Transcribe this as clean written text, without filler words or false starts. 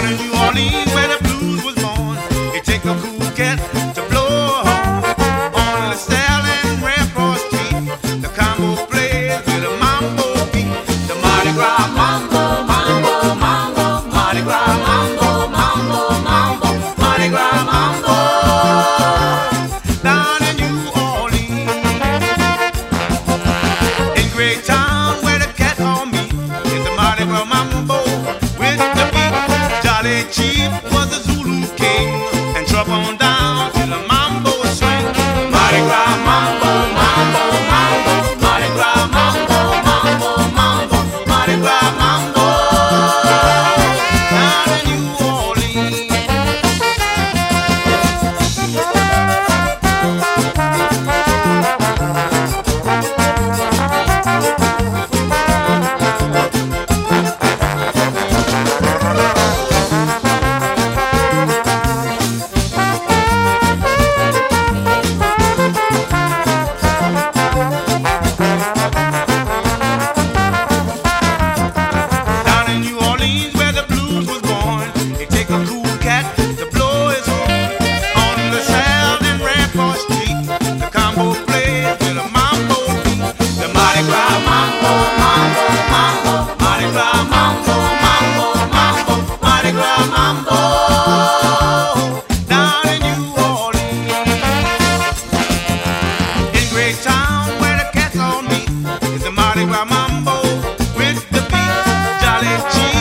Down in New Orleans where the blues was born, it take a cool cat to blow a horn. On LaSalle and Rampart Street, the combo plays with a mambo beat. The Mardi Gras mambo, mambo, mambo, Mardi Gras mambo, mambo, mambo, Mardi Gras mambo. Down in New Orleans, in Great Town where the cat on me is the Mardi Gras mambo with the beat. Jolly Chief was the Zulu king, and drop on down to the mambo swing. Mardi Gras mambo, mambo, mambo, Mardi Gras mambo, mambo, mambo, Mardi Gras mambo. Down in New Orleans. Down in New Orleans where the blues was born, it take a cool cat to blow his horn. On LaSalle and Rampart Street, the combo plays with a mambo beat. The Mardi Gras mambo, mambo, mambo, Mardi Gras mambo, mambo, mambo, Mardi Gras mambo. Down in New Orleans, in Great Town where the cats on me is the Mardi Gras mambo with the beat. Jolly Chief